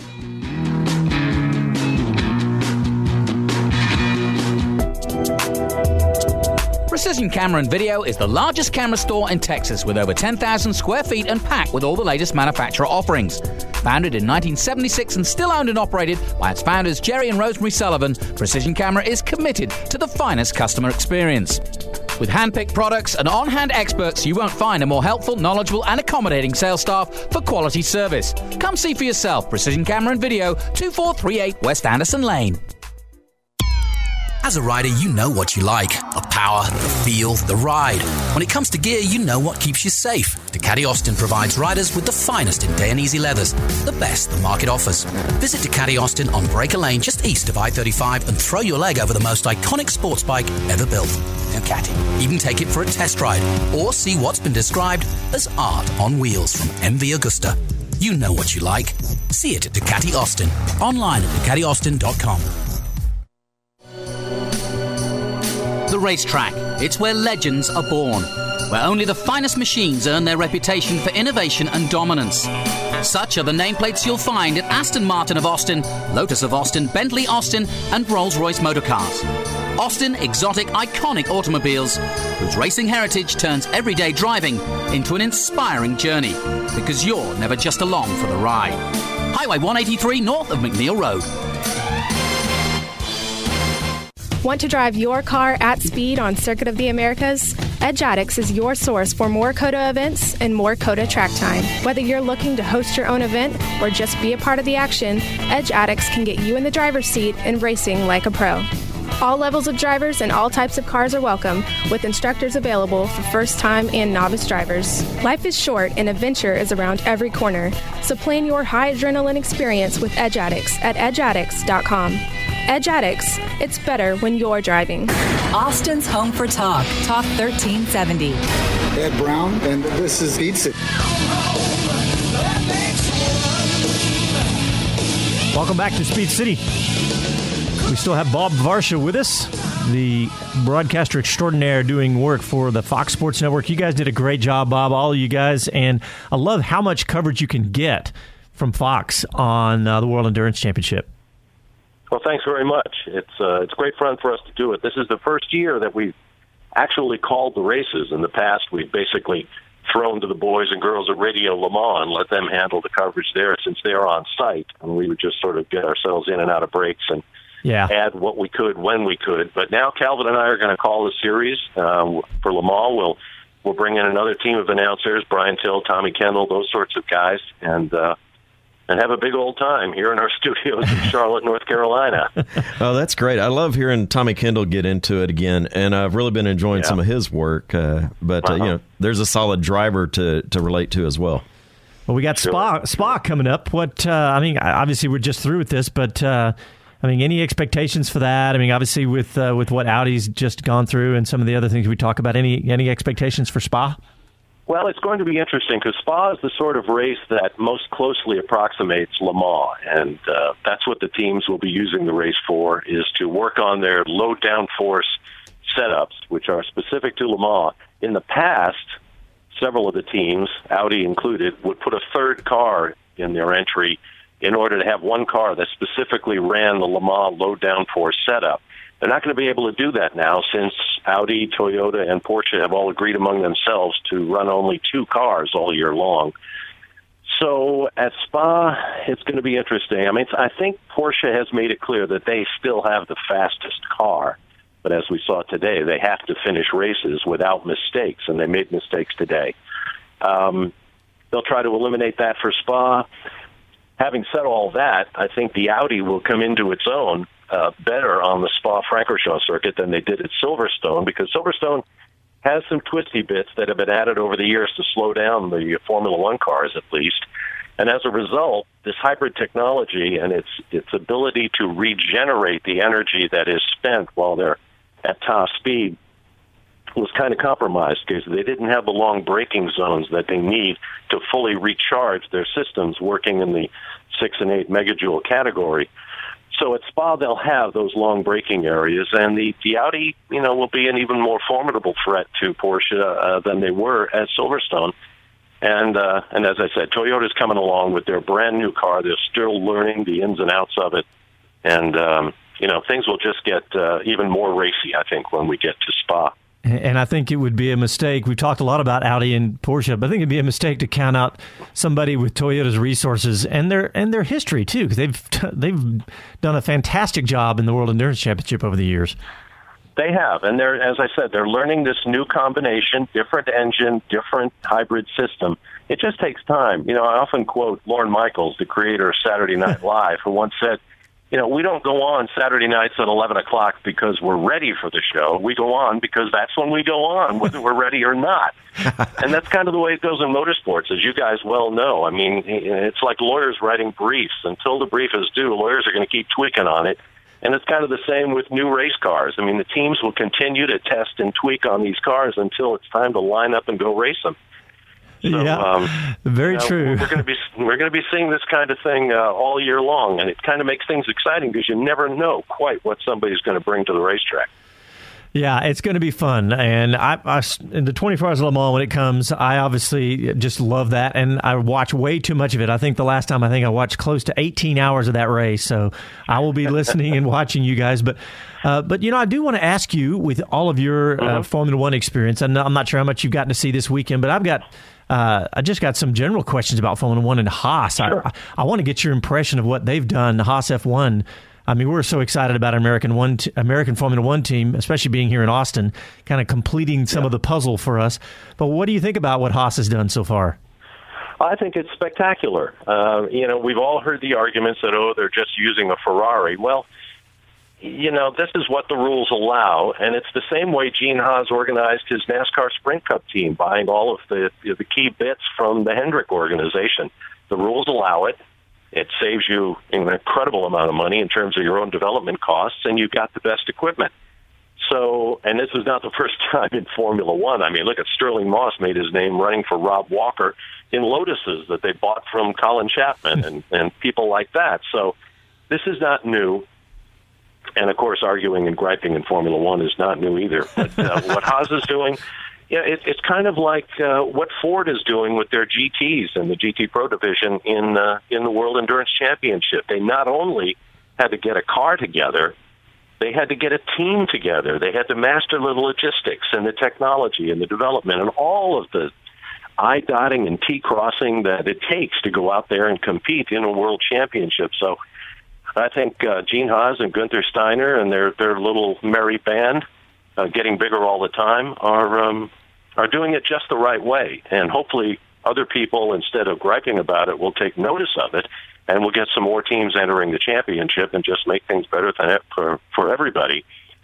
Precision Camera and Video is the largest camera store in Texas with over 10,000 square feet and packed with all the latest manufacturer offerings. Founded in 1976 and still owned and operated by its founders Jerry and Rosemary Sullivan, Precision Camera is committed to the finest customer experience. With hand-picked products and on-hand experts, you won't find a more helpful, knowledgeable and accommodating sales staff for quality service. Come see for yourself. Precision Camera and Video, 2438 West Anderson Lane.
As a rider, you know what you like. The power, the feel, the ride. When it comes to gear, you know what keeps you safe. Ducati Austin provides riders with the finest in Dainese leathers, the best the market offers. Visit Ducati Austin on Breaker Lane just east of I-35 and throw your leg over the most iconic sports bike ever built. Ducati. Even take it for a test ride or see what's been described as art on wheels from MV Agusta. You know what you like. See it at Ducati Austin. Online at DucatiAustin.com.
The racetrack. It's where legends are born.
where only the finest machines earn their reputation for innovation and dominance. Such are the nameplates you'll find at Aston Martin of Austin, Lotus of Austin, Bentley Austin, and Rolls-Royce Motor Cars. Austin exotic, iconic automobiles whose racing heritage turns everyday driving into an inspiring journey, because you're never just along for the ride. Highway 183 north of McNeil Road.
Want to drive your car at speed on Circuit of the Americas? Edge Addicts is your source for more COTA events and more COTA track time. Whether you're looking to host your own event or just be a part of the action, Edge Addicts can get you in the driver's seat and racing like a pro. All levels of drivers and all types of cars are welcome, with instructors available for first-time and novice drivers. Life is short and adventure is around every corner, so plan your high adrenaline experience with Edge Addicts at edgeaddicts.com. Edge Addicts, it's better when you're driving.
Austin's home for Talk 1370.
Ed Brown, and this is Speed City.
Welcome back to Speed City. We still have Bob Varsha with us, the broadcaster extraordinaire doing work for the Fox Sports Network. You guys did a great job, Bob, all of you guys, and I love how much coverage you can get from Fox on the World Endurance Championship.
Well, thanks very much. It's great fun for us to do it. This is the first year that we've actually called the races. In the past, we've basically thrown to the boys and girls at Radio Le Mans and let them handle the coverage there since they're on site, and we would just sort of get ourselves in and out of breaks and add what we could when we could. But now Calvin and I are going to call the series for Le Mans. We'll bring in another team of announcers, Brian Till, Tommy Kendall, those sorts of guys, and have a big old time here in our studios in Charlotte, North Carolina.
Oh, that's great. I love hearing Tommy Kendall get into it again, and I've really been enjoying some of his work. But there's a solid driver to relate to as well.
Well, we got Spa coming up. Obviously we're just through with this, but any expectations for that? Obviously with what Audi's just gone through and some of the other things we talk about, any expectations for Spa?
Well, it's going to be interesting because Spa is the sort of race that most closely approximates Le Mans, and that's what the teams will be using the race for, is to work on their low downforce setups, which are specific to Le Mans. In the past, several of the teams, Audi included, would put a third car in their entry in order to have one car that specifically ran the Le Mans low downforce setup. They're not going to be able to do that now since Audi, Toyota, and Porsche have all agreed among themselves to run only two cars all year long. So at Spa, it's going to be interesting. I think Porsche has made it clear that they still have the fastest car. But as we saw today, they have to finish races without mistakes, and they made mistakes today. They'll try to eliminate that for Spa. Having said all that, I think the Audi will come into its own better on the Spa-Francorchamps circuit than they did at Silverstone, because Silverstone has some twisty bits that have been added over the years to slow down the Formula One cars, at least. And as a result, this hybrid technology and its ability to regenerate the energy that is spent while they're at top speed was kind of compromised because they didn't have the long braking zones that they need to fully recharge their systems working in the 6 and 8 megajoule category. So at Spa, they'll have those long braking areas, and the Audi, will be an even more formidable threat to Porsche than they were at Silverstone. And as I said, Toyota's coming along with their brand new car. They're still learning the ins and outs of it, and things will just get even more racy, I think, when we get to Spa.
And I think it would be a mistake. We've talked a lot about Audi and Porsche, but I think it'd be a mistake to count out somebody with Toyota's resources and their history too, because they've done a fantastic job in the World Endurance Championship over the years.
They have, and as I said, they're learning this new combination, different engine, different hybrid system. It just takes time. I often quote Lorne Michaels, the creator of Saturday Night Live, who once said, we don't go on Saturday nights at 11 o'clock because we're ready for the show. We go on because that's when we go on, whether we're ready or not. And that's kind of the way it goes in motorsports, as you guys well know. It's like lawyers writing briefs. Until the brief is due, lawyers are going to keep tweaking on it. And it's kind of the same with new race cars. The teams will continue to test and tweak on these cars until it's time to line up and go race them. So,
very true.
We're going to be seeing this kind of thing all year long, and it kind of makes things exciting because you never know quite what somebody's going to bring to the racetrack.
Yeah, it's going to be fun. And I in the 24 Hours of Le Mans, when it comes, I obviously just love that. And I watch way too much of it. I think the last time I watched close to 18 hours of that race. So I will be listening and watching you guys. But I do want to ask you, with all of your Formula One experience, and I'm not sure how much you've gotten to see this weekend, but I just got some general questions about Formula One and Haas. Sure. I want to get your impression of what they've done, the Haas F1. I mean, we're so excited about our American Formula One team, especially being here in Austin, kind of completing some of the puzzle for us. But what do you think about what Haas has done so far?
I think it's spectacular. We've all heard the arguments that, they're just using a Ferrari. Well, this is what the rules allow, and it's the same way Gene Haas organized his NASCAR Sprint Cup team, buying all of the key bits from the Hendrick organization. The rules allow it. It saves you an incredible amount of money in terms of your own development costs, and you've got the best equipment. So, and this is not the first time in Formula One. I mean, look at Sterling Moss made his name running for Rob Walker in Lotuses that they bought from Colin Chapman and people like that. So this is not new. And, of course, arguing and griping in Formula One is not new either. But what Haas is doing, it's kind of like what Ford is doing with their GTs and the GT Pro division in the World Endurance Championship. They not only had to get a car together, they had to get a team together. They had to master the logistics and the technology and the development and all of the I-dotting and T-crossing that it takes to go out there and compete in a world championship. So I think Gene Haas and Gunther Steiner and their little merry band, getting bigger all the time, are doing it just the right way. And hopefully other people, instead of griping about it, will take notice of it, and we'll get some more teams entering the championship and just make things better for everybody.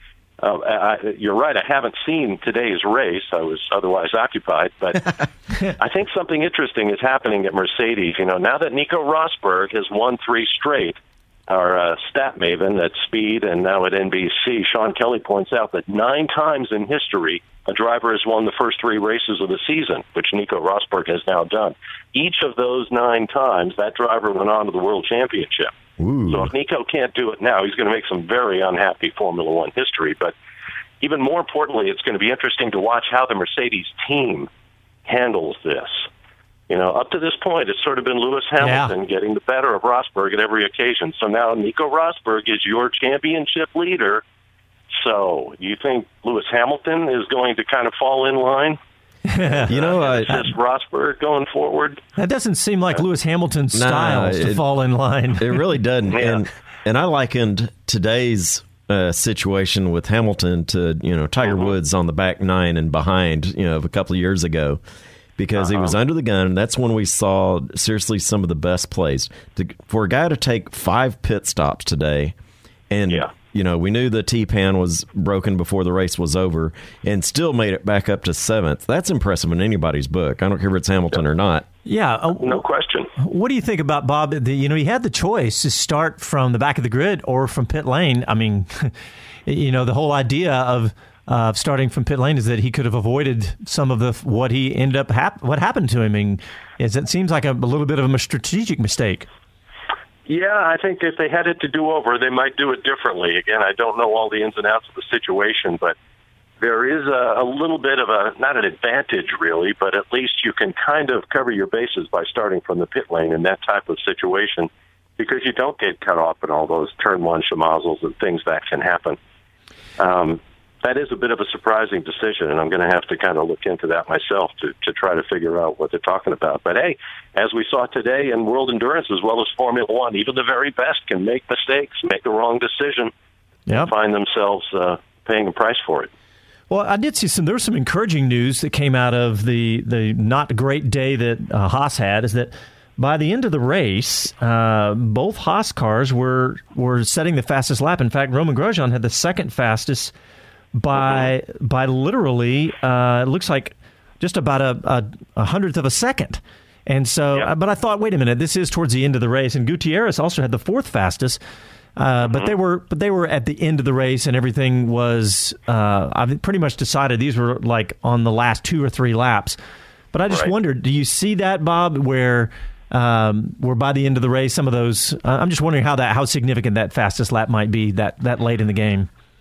You're right, I haven't seen today's race. I was otherwise occupied. But I think something interesting is happening at Mercedes. Now that Nico Rosberg has won 3 straight, our stat maven at Speed and now at NBC, Sean Kelly points out that 9 times in history a driver has won the first 3 races of the season, which Nico Rosberg has now done. Each of those 9 times, that driver went on to the World Championship. Ooh. So if Nico can't do it now, he's going to make some very unhappy Formula One history. But even more importantly, it's going to be interesting to watch how the Mercedes team handles this. Up to this point, it's sort of been Lewis Hamilton getting the better of Rosberg at every occasion. So now Nico Rosberg is your championship leader. So you think Lewis Hamilton is going to kind of fall in line? Is this Rosberg going forward?
That doesn't seem like Lewis Hamilton's style to fall in line.
It really doesn't. Yeah. And I likened today's situation with Hamilton to Tiger Woods on the back 9 and behind of a couple of years ago. Because he was under the gun. That's when we saw, seriously, some of the best plays. For a guy to take 5 pit stops today, and, we knew the T-pan was broken before the race was over, and still made it back up to 7th. That's impressive in anybody's book. I don't care if it's Hamilton or not.
Yeah.
No question.
What do you think about, Bob? He had the choice to start from the back of the grid or from pit lane. I mean, the whole idea of starting from pit lane is that he could have avoided some of what he ended up what happened to him. And it seems like a little bit of a strategic mistake.
Yeah, I think if they had it to do over, they might do it differently. Again, I don't know all the ins and outs of the situation, but there is a little bit of not an advantage really, but at least you can kind of cover your bases by starting from the pit lane in that type of situation, because you don't get cut off in all those turn 1 schmozzles and things that can happen. That is a bit of a surprising decision, and I'm going to have to kind of look into that myself to try to figure out what they're talking about. But, hey, as we saw today in World Endurance as well as Formula One, even the very best can make mistakes, make the wrong decision, and find themselves paying a price for it.
Well, I did see there was some encouraging news that came out of the not great day that Haas had, is that by the end of the race, both Haas cars were setting the fastest lap. In fact, Romain Grosjean had the second fastest by literally, it looks like just about a hundredth of a second. And so, but I thought, wait a minute, this is towards the end of the race. And Gutierrez also had the 4th fastest, but they were at the end of the race, and everything was I've pretty much decided these were like on the last 2 or 3 laps. But I just wondered, do you see that, Bob, where by the end of the race, some of those? I'm just wondering how significant that fastest lap might be that late in the game.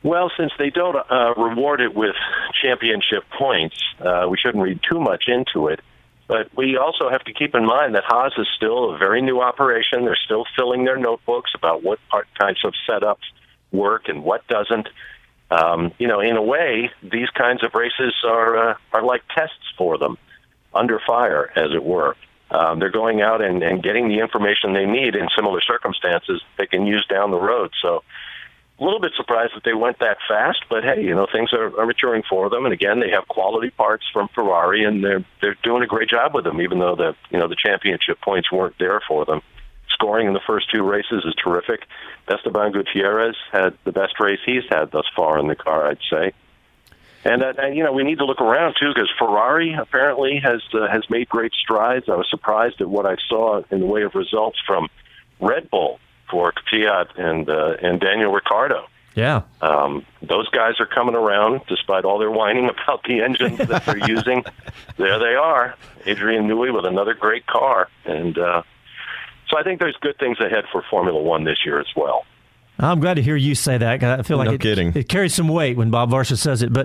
Well, since they don't reward it with championship points, we shouldn't read too much into it. But we also have to keep in mind that Haas is still a very new operation. They're still filling their notebooks about what types of setups work and what doesn't. In a way, these kinds of races are like tests for them, under fire, as it were. They're going out and getting the information they need in similar circumstances they can use down the road. So a little bit surprised that they went that fast, but hey, things are maturing for them. And again, they have quality parts from Ferrari, and they're doing a great job with them, even though the championship points weren't there for them. Scoring in the first 2 races is terrific. Esteban Gutierrez had the best race he's had thus far in the car, I'd say. And we need to look around too, because Ferrari apparently has made great strides. I was surprised at what I saw in the way of results from Red Bull for Kvyat and Daniel Ricciardo.
Yeah.
Those guys are coming around despite all their whining about the engines that they're using. There they are, Adrian Newey with another great car. And so I think there's good things ahead for Formula One this year as well.
I'm glad to hear you say that. I feel like it carries some weight when Bob Varsha says it. But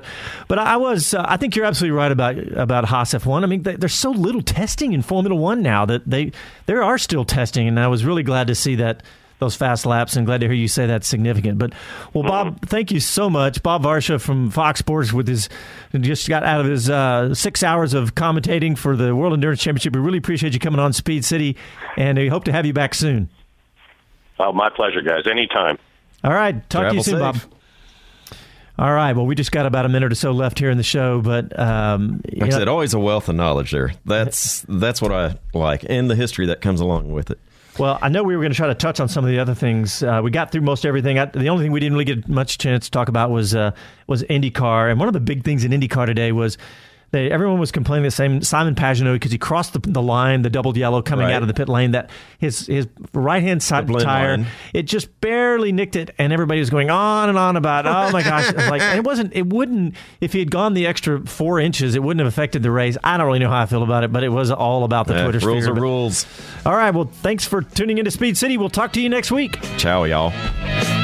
I think you're absolutely right about Haas F1. I mean, there's so little testing in Formula One now that there are still testing, and I was really glad to see that those fast laps, and glad to hear you say that's significant. But, well, Bob, thank you so much. Bob Varsha from Fox Sports just got out of his 6 hours of commentating for the World Endurance Championship. We really appreciate you coming on Speed City, and we hope to have you back soon.
Oh, my pleasure, guys. Anytime.
All right. Talk to you soon, Bob. All right. Well, we just got about a minute or so left here in the show, but
like I said, always a wealth of knowledge there. That's what I like, and the history that comes along with it.
Well, I know we were going to try to touch on some of the other things. We got through most everything. The only thing we didn't really get much chance to talk about was IndyCar. And one of the big things in IndyCar today was everyone was complaining the same Simon Pagenaud, because he crossed the line, the double yellow coming out of the pit lane, that his right-hand side tire, it just barely nicked it, and everybody was going on and on about, oh my gosh. It wouldn't, if he had gone the extra 4 inches, it wouldn't have affected the race. I don't really know how I feel about it, but it was all about the Twitter sphere.
Rules are rules.
All right, well, thanks for tuning into Speed City. We'll talk to you next week.
Ciao, y'all.